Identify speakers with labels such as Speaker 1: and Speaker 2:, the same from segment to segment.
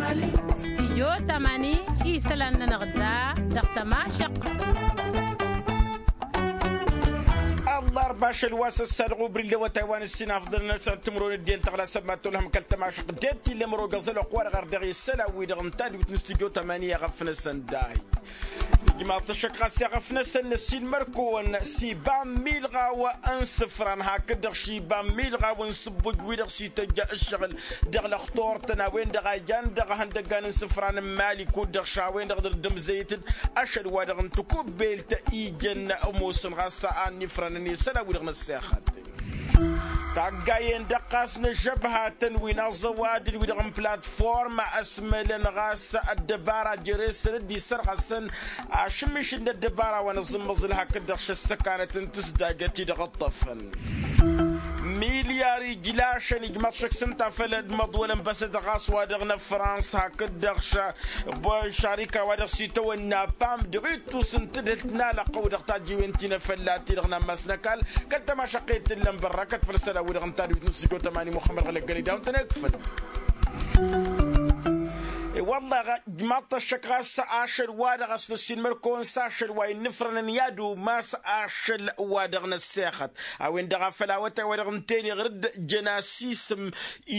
Speaker 1: استديو تماني يسلن نغدا دقت ما شق
Speaker 2: الله 14 الواس السرغو بريلا وتايوان السنة فضلنا تمرون الدين تغلا سمعتوا لهم كالتماشق ديتي اللي مرو قصلوا قوار غير دغي السلا ويدغم تالي وتنستديو 8 غفنا سنداي جماعة الشقة سيغفنا سن السين مركون سيبا ميلغا وانسفران هكذا شيبا ميلغا ونسبوج ويدغ سيتجا الشغل دغ لخطور تناوين دغا جان دغ هندقان انسفران مالي كود دغ شاوين دغ دم زيتد أشد وادغ انتكو بيلت إيجن أموسن غاسا آن نفران نيسانا ويدغ نسيخات تاقاين دقاس نجبها تنوين الزوادر ويدغم بلاتفورم اسملن غاس الدبارة جريس ردي سرغسن عشمش الدبارة ونزمزلها كدخش السكانة تسداقتي دغطفن ملياري جلاشن يجمعشك سنتا فلد مضولا بس دغاس وادغنا فرنسا هكدغش شركة ودغ سيتو النابام دغيتو سنتدلتنا لقو دغتاجي وانتنا فلاتي دغنا مسنكال كنت ما شقيت اللم بركت فلسلا ودغن تاري وتنسيكو تماني محمد غلق قلي داون تنكفل والله جماعة الشقة ساشر وادغس نسين مركون ساشر وين نفرن يادو ما ساشر وادغنا الساخت او ان دغا فلاوتا وادغن تاني غرد جناسيسم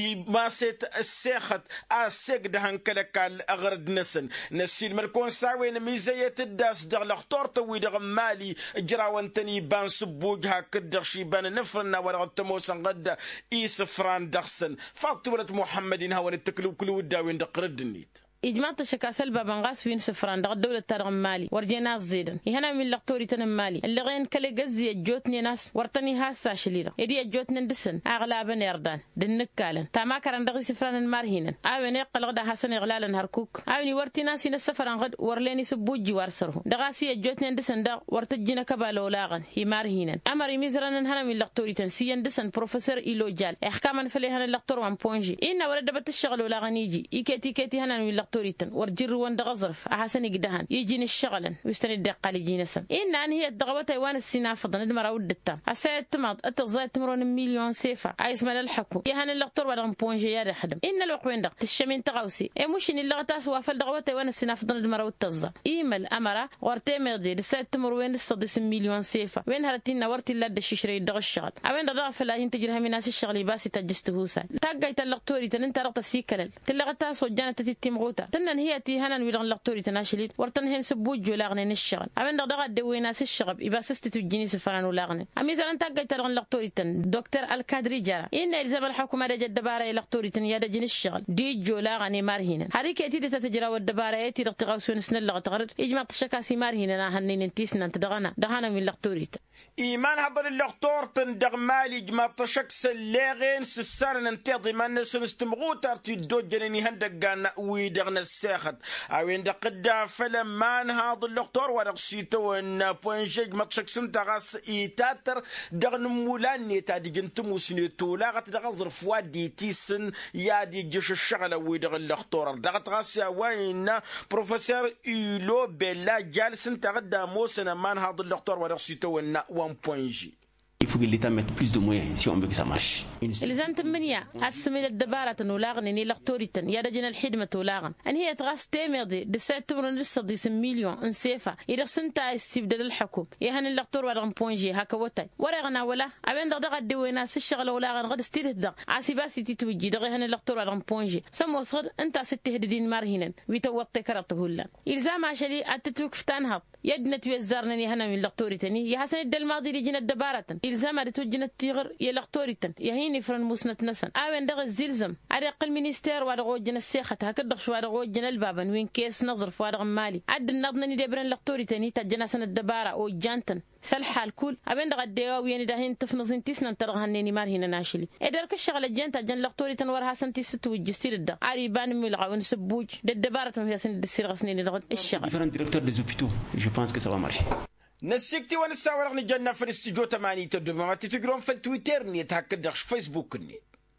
Speaker 2: ما سيت الساخت اسيق دهن كلكال اغرد نسن نسين مركون ساوين ميزاية الداس دغ لخطورت ويدغ مالي جراوان تاني بان سبوجها كدغ شيبان نفرن وادغ تموسن غد ايسفران دغسن فاطمة محمد هاون التكلو كلو داوين دقردني
Speaker 1: إجماع الشكاسل بابنغاس وين سفران دغ الدولة تارغ مالي ورجينا زيدن يهنا من لقطوري تنم مالي اللي غين كلي جزي جوتني ناس ورتني هاسا شليرة يدي جوتني دسن أغلب نيردان دنكالن تما كرن دغ سفران المارهينن أبني قلق ده حسن إغلالا هركوك أبني ورتي ناسي السفران غد ورليني سبوجي وارسره دغاسي جوتني دسن دغ ورتجينا كبالو لاغن هي مارهينن أمر ميزران هنا من لقطوري تنسيان دسن بروفيسور إيلو جال إحكاما فلي هنا لقطور وان بونجي إن ورد بتشغل ولاغنيجي إيكتي هنا من توريتن ورجر وند غزرف أحسن يقدهن يجين الشغلن ويستند الدقة لجين سن إن هي الدغوة وان السنافضن المرا ودتام أساعد تماط أتغزاي تمرون مليون سيفا عايز مال الحكم يهان اللقطور ولا بونجي يا رحدم إن الوقوين دق تشمين تغوسي مش إن اللغة تاسوا فالدغوة وان السنافضن المرا والتزا إيمل أمرا ورتي مغدي لساعد تمرون الصديس مليون سيفا وين هرتين ورتي لاد الششري الدغ الشغل أوين دغ فلاهين تجرها من ناس الشغل باسي تجستهوسا تاجي تلقطوري تنت رقت سيكلل تلغة تاسوا جانة تتيمغوتا تنن هي تي هنا ويلغن لقطوري تناشلين ورتن هن سبوج ولاغن الشغل أبن دغ دويناس الشغب يبقى سستو جيني سفران ولاغن أميزا أنت جاي تلغن لقطوري تن دكتور الكادري جرا إن إلزام الحكومة رجع الدبارة لقطوري تن يدا جين الشغل دي جولاغن مارهين هريك تي تتجرا والدبارة تي رقتغاوسون سن اللقطغرد إجماع الشكاسي مارهين أنا هنين انتيسنا أنت دغنا من لقطوري
Speaker 2: إيمان هذا اللقطور تندغ مالي جماعة الشكس اللاغين سسان انتظي ما نستمغوت أرتي دوجني هندقان ويدغن الساخت أوين دقدا فلمان هذا اللقطور ورقسيتو ان بوينجيج ماتشكس انت غاس إيتاتر دغن مولاني تادي جنتمو سنيتو لاغت دغزر فوادي تيسن يادي جيش الشغلة ويدغ اللقطور دغت غاس وين بروفيسور إيلو بيلا جالس انت غدا موسنا مان هذا اللقطور ورقسيتو ان 1.G.
Speaker 3: Il faut que l'État mette plus de moyens si on veut que ça marche.
Speaker 1: إلزام تمنيا هالسميل الدبارة نولاغن إني لقطوريتن يدجن الحدمة ولاغن أن هي تغاس تيميردي دسات تمرن لسه دي مليون انسيفا إذا سنتا استبدال الحكم يهان اللقطور ورغم بونجي هكا وطاي ورغنا ولا أبين دغدغ الدويناس الشغل ولاغن غد ستيرت دغ عاسباسي تتوجي دغ يهان اللقطور ورغم بونجي سمو صغر انت ستة هددين مارهنن ويتوطي كرته هلا إلزام عشلي أتتوك فتانهض يدنا توزارنني هنا من لقطوريتني يا حسن الماضي لجن الدبارة إلزام توجن التيغر يلقطوريتن يهيني فرن موسنة نسن أوين دغ الزلزم أريق المينستير وادغو جن السيخة هكذا شو وادغو جن البابن وين كيس نظر فوادغ مالي عد النضنني دبرن لقطوريتني تجنا سن الدبارة أو جانتن سلح الكل أبين دغ الدوا وين دهين تفنزين تيسنا ترغهنني مار هنا ناشلي إدرك الشغل الجانت جن لقطوريتن ورها سنتي ست وجستير الدغ عريبان ملغا ونسبوج الدبارة هي سن السير غسنين دغ الشغل
Speaker 3: différents directeurs des hôpitaux je pense que ça va marcher.
Speaker 2: نسيكتي ونساور رغني جنة في الاستديو 8 تدوم ما تتقرون في التويتر نيت هكذا فيسبوك نيت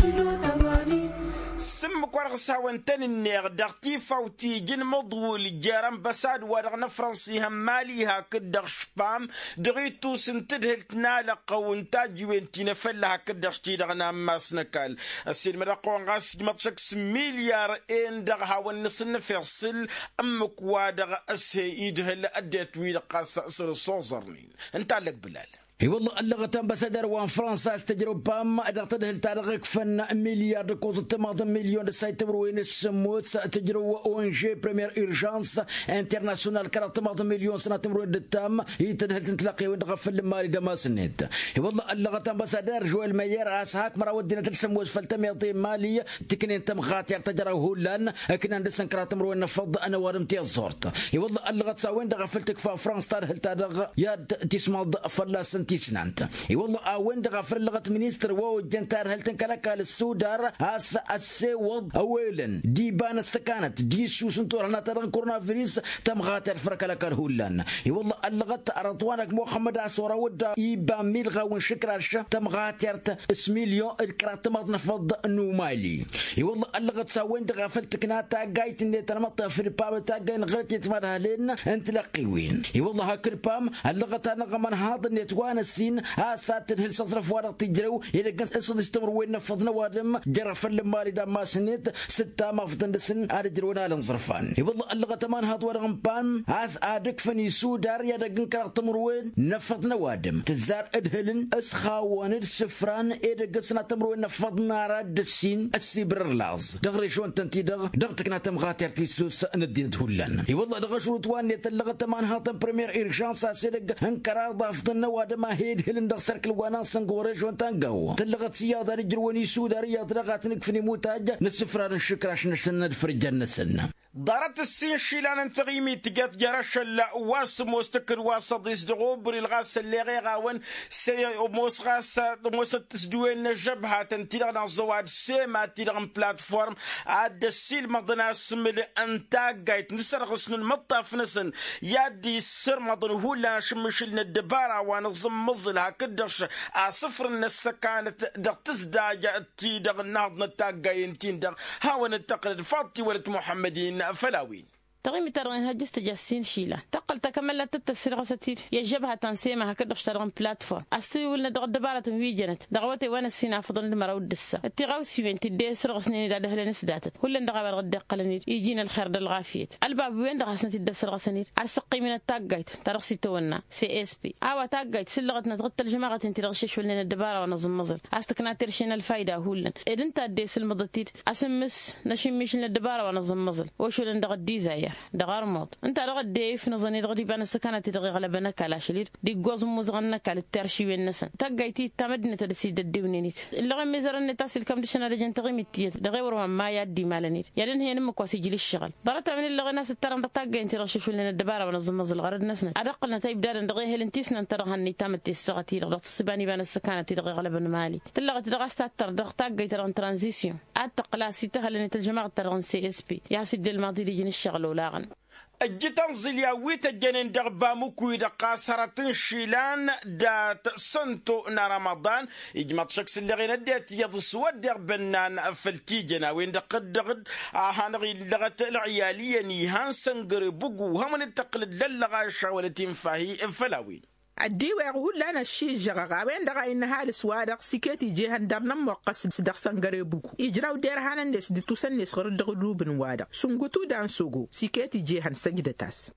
Speaker 2: سم كورغ ساوان تاني النيغ دغتي فوتي جن مضول جارم بساد ورغنا فرنسي هم ماليها كدغ شبام دغيتو سنتدهل تنالق وانتاج وانتينا فلها كدغ شتيدغنا ماسنكال السيد مرقوان غاس جمتشك مليار ان دغها ونصن فيصل امك وادغ اسهي يدهل اديت ويد قاس اسر صوزرنين انت لك بلال.
Speaker 4: اي والله اللغة امباسادر وان فرنسا استجرب بام ادغتده التارغ فن مليار كوز 8 مليون سايت وين السموس تجرو اون جي بريمير اورجانس انترناسيونال 8 مليون سنه تمرو التام يتدهل تنتلاقي وين غفل المالي دماسنيت. اي والله اللغة امباسادر جويل مير اسهاك مرا ودينا تلسموس فلتم يعطي مالي تكنين تم خاطر تجرو هولان كنا ندسن كرات تمرو نفض انا ورمتي الزورت. اي والله اللغة تساوين دغفلتك في فرنسا ترهل تارغ يا تسمض فلاس تيسنانت. اي والله اوين دغفر لغه مينستر وو جنتار هل تنكلكال السودار اس السود اويلن دي بان السكانت دي شو سنتور هنا ترى كورونا فيروس تم غاتر فركلكال هولان. اي والله اللغه رضوانك محمد اسورا ود يبا ميلغا ونشكرش تم غاتر اسميليون الكرات ما نفض نومالي. اي والله اللغه تساوين دغفلتك ناتا جايت اللي ترمط في الباب تاجين غير تمرها لنا انت لقيوين. اي والله هاكر بام اللغه انا من هذا النتوان السين ساتر هل صرف ورق تجرو يلقى اسود يستمر وين نفضنا وادم جرف المالي دام ما سنيت 6 ما فتندسن ارجرونا لنصرفان. والله اللغه تمان هاد ورق بان اس ادك فني سودار يدقن كرتمر وين نفضنا وادم تزار ادهلن اسخاون السفران ادقسنا تمر وين نفضنا راد السين السيبر لاز دغري شلون تنتي دغتكنا تم غاتر تيسوس ندين تولن. والله دغشو توان اللغه تمان هات بريمير ايرجانس سيدق انكر ضافنا وادم هيد هلن دغ سركل وانا سنغوريش وانتانغو تلغت سياده رجروني سوداريه درغات نكفني موتاج نسفران الشكراش نسند فرجن نسن
Speaker 2: دارت السين شيلان انتغيمي تجات جرش الواس مستقر واسط يسدغوبر الغاس اللي غاون سي موس غاس موس تسدوين جبهه تنتيغ زواد سيما تيغ بلاتفورم عاد السيل مضنا سمل انتاج جايت نسرغسن المطاف نسن يادي السر مضن هولا شمشلنا الدباره ونظم مزل هكدش صفر الناس كانت دغ تزداج تي دغ النهض نتاج جاينتين دغ هاون التقليد فاطي ولد محمدين فلاوين
Speaker 1: تغيمي ترغين هجست جاسين شيلا تقل تكمل تتسر غستير يجبها تنسيمها هكذا اشترغن بلاتفورم اسوي ولا دغ دبارة ويجنت دغوتي وانا السينا فضل المرا ودسا التغاو سيوين تدي سرغ سنين دا دهل نسداتت ولا دغا بالغد قلنير يجينا الخير دالغافيت الباب وين دغا سنتي دا سرغ سنير ارسقي من التاغايت ترغسي تونا سي اس بي اوا تاغايت سلغتنا تغت الجماعه انت دغشش ولنا الدباره ونظم مزل استكنا ترشينا الفايده هولن اذن تدي سلمضتير اسمس نشميش الدباره ونظم مزل وشو لندغ ديزاير دغار موت انت رغد ديف نظني رغدي بان سكانت دغ غلبنا كلا شلير دي غوز مزغنا كال ترشي وينسن تاغايتي تمدنه تدسي دديونيت اللي غمزرن تاسل كم دشنا رجن تغيمتي دغور ما يدي مالنيت يدن هي نمكواسي جلي الشغل برت من اللي غنا سترن تاغايتي رشش لنا الدباره ونظم مزل غرد نسنا ادقلنا تايب دار دغي هلنتيسنا ترهني تامت السغتي رغد تصباني بان سكانت دغ غلبنا مالي تلغت دغست تر دغ تاغايتي رن ترانزيسيون اتقلاسي تهلني الجماعه ترغن سي اس بي يا سيدي الماضي دي الشغل ولا
Speaker 2: الجتان زلياويت الجنين دغبا مكوي دقا سرطن شيلان دات سنتو رمضان يجمع شخص اللي غير دات يضسود دغبنان فلتي جناوين دقد دغد هانغي لغت العياليه نيهان سنغري بوغو هم التقلد للغا شاولتين فاهي فلاوين
Speaker 5: الديوة يقول لنا الشيء جغا وين دغا إنها السوادق سكتي جهن درنا موقس صدق سنغري بوكو إجراو دير هانندس دي توسنس غير دغلوب نوادا سنغوتو دان سوغو سكتي جهن سجدتاس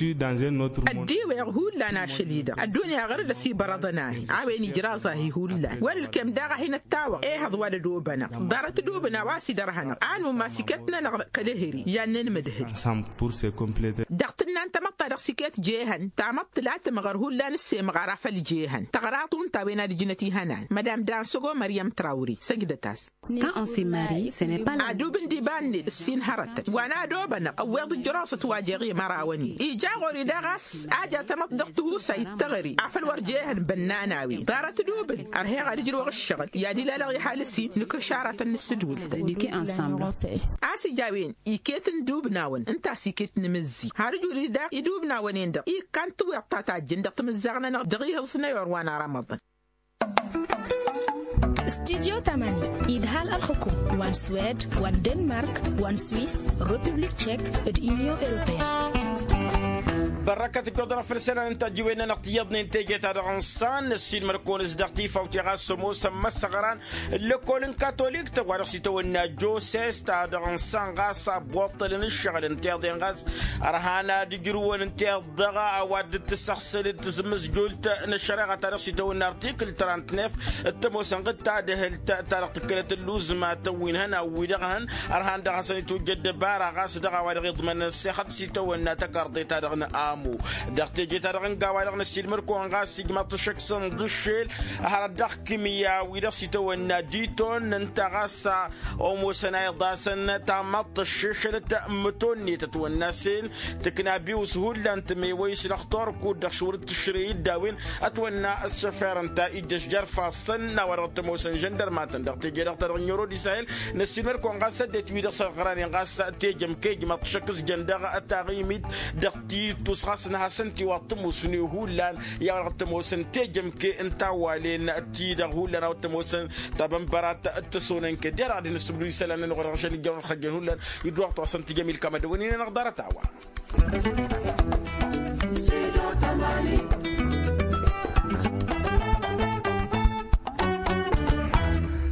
Speaker 5: الديوة يقول لنا شديدة الدنيا غير لسي برضناهي عوين إجرازة يقول لنا والكم دغا هنا التاوى إيه هذا ولا دوبنا دارت دوبنا واسي درهنا عنو ما سكتنا كلهري يانن مدهري دغتنا انت مطا سكت جهن تعمط لا تمغره لنا مغارفة الجيهان تغراطون تابينا لجنتي هنان مدام دانسوغو مريم تراوري سجدتاس
Speaker 6: Quand on se marie, ce n'est pas la
Speaker 5: أدوبن ديبان السين هرت وانا دوبنا أوض الجراسة واجغي مراوني إيجاغوري داغس آجا تمط دقته سيتغري عفل ورجيهن بناناوي دارت دوبن أرهي غارجل وغشغل يادي لا لغي حالسي نكشارة النسجول
Speaker 6: d'éduquer ensemble.
Speaker 5: آسي جاوين إيكيتن دوبناون انتا سيكيتن مزي هارجو ريداق يدوبناون يندق إي كانتو يقطاتا جندق تمزغنا دغيه صنيور وانا رمضان
Speaker 7: استديو 8 إدهال الحكوم وان سويد وان دنمارك وان سويس ريبوبليك تشيك اليونيون أوروبية.
Speaker 2: بركة قدرة فرسنا انت جوينا نقتيضني انتاجة الانسان السين مركون ازدقتيفة وتغاس سموسا مسغران لكولن كاثوليك تغارق سيتونا جوسيس تاع الانسان غاسا بوطل الشغل انتاج دين غاس ارهانا دجروان انتاج ضغا عواد تسخسل تزمز جولت نشرغة تارق سيتونا ارتيكل 39 التموسن قد تعده تارق تكلت اللوز ما توين هنا ويدغهن ارهان دغاسن يتوجد بارا غاس دغا وارغ ضمن السيخت سيتونا تكاردي تارغنا دقتي جيت رغن قاوالغن السيلمر كون سيجما تشكسن دشيل هردق كيميا ويدسيتو الناديتون انت غاسا اومو سناي ضاسن تامط الشيشل تامتوني تتوناسين تكنابي وسهول انت مي ويس الاختار كود شور التشري داوين اتونا السفير انت ايدش جرفا سن ورت موسن جندر ما تندقتي جيت رغن يورو دي سايل نسيلمر كون غاسا ديت ويدس غراني غاسا تيجم كيجما تشكس جندغ التغيميت دقتي خاصنا سنتي وطموسني هولان يا وطموسن تجم كي انت والين تيدا هولان او طموسن طبعا برات تسونن كدير غادي نسبلو يسالنا نغرش اللي جاو خجن هولان يدوق تو سنتي جميل كما دويني نقدر تاوا